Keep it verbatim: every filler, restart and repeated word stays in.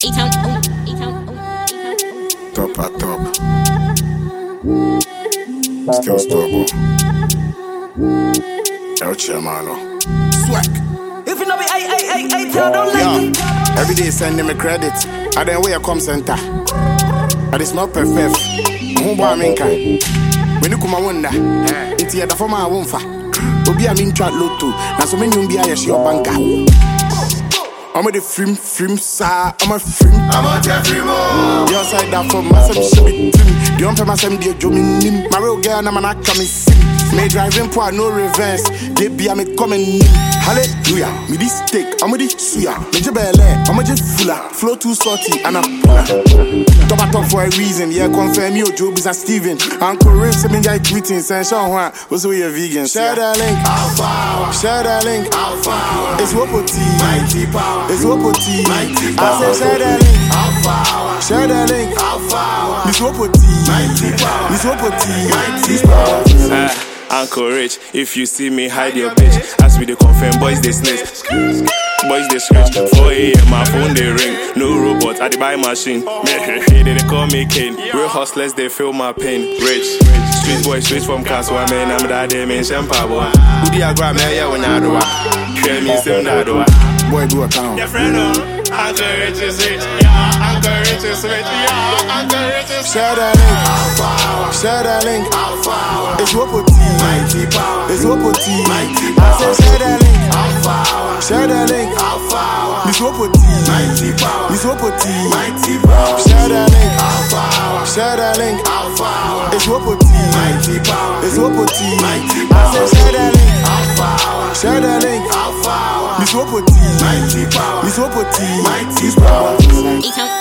Top at top. Still stubborn. El Chairman. Swag. If you know me, I, I, I, I tell don't like it. Every day sending me credit. I then where you come center. And it's not perfect. Who buy me kind? When you come a wonder, it's the other for my own fa. Obi a min chat lotto. Na so many umbi a yashi banka. I'm a the film, film, sir. I'm a film. I'm a Jeffrey. You outside that for myself, she be team. You don't pay myself, dear Joe, me. My real girl, I'm not coming sim. Me driving poor, no reverse. They be a me coming. Hallelujah. Me this steak, I'm a this suya. Me jebele, I'm a just fuller. Flow too salty, and I'm puller. Top at top for a reason. Yeah, confirm you, Joe, is a Steven. Uncle Ray, some enjoy tweeting. Say, Sean, what's with your vegan? Share that link. Alpha. Share that link. Alpha. It's Wopoti. Mighty power. It's Wopoti. Mighty I power. said, share that link. Alpha. Share that link. Alpha. Miss Wopoti. Mighty power. Miss Wopoti. Mighty power. Uh, Uncle Rich, if you see me, hide your bitch. As we dey confirm, boys they snitch. Boys they scratch. four a.m. my phone they ring. No robot, I dey buy machine. They they call me Kane. Real hustlers they feel my pain. Rich, street boy straight from Kaswa man. I'm that they mention Pabo. Who di agra me ya when I do wa? Share me sim that do wa. Boy, do a town. Your friend oh, Uncle Rich is rich. Yeah, Uncle Rich is rich. Yeah, Uncle Rich is rich. Share that link. Share that link. It's Wopoti. Mighty power. It's Wopoti. Mighty I power. said, share that link. Alpha. Share that link. Alpha. Miss Wopoti. Mighty power. Miss Wopoti. Mighty power. Share that link. Alpha. Share that link. Alpha. It's Wopoti. Mighty power. It's Wopoti. Mighty I power. said, share that link. Alpha. Share that link. Alpha. Miss Wopoti. Mighty power. Miss Wopoti. Mighty power. Eat